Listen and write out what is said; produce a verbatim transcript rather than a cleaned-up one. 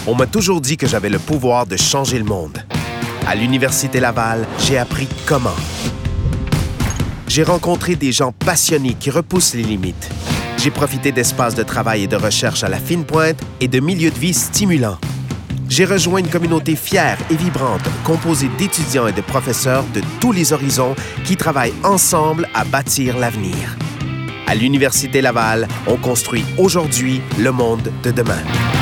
On m'a toujours dit que j'avais le pouvoir de changer le monde. À l'Université Laval, j'ai appris comment. J'ai rencontré des gens passionnés qui repoussent les limites. J'ai profité d'espaces de travail et de recherche à la fine pointe et de milieux de vie stimulants. J'ai rejoint une communauté fière et vibrante, composée d'étudiants et de professeurs de tous les horizons qui travaillent ensemble à bâtir l'avenir. À l'Université Laval, on construit aujourd'hui le monde de demain.